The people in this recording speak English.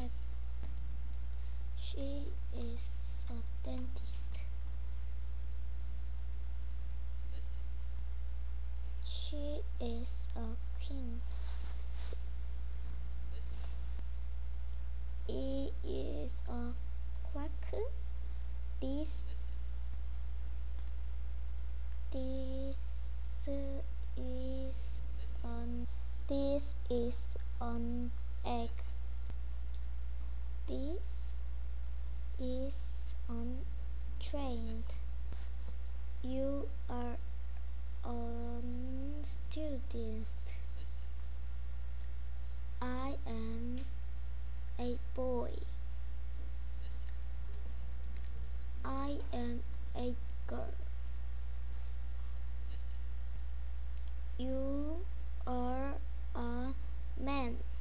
Listen. She is a dentist. Listen. She is a queen. Listen. He is a quack. This Listen. this is Listen. an this is an egg. Listen. This is on train. Listen. You are a student. Listen. I am a boy. Listen. I am a girl. Listen. You are a man.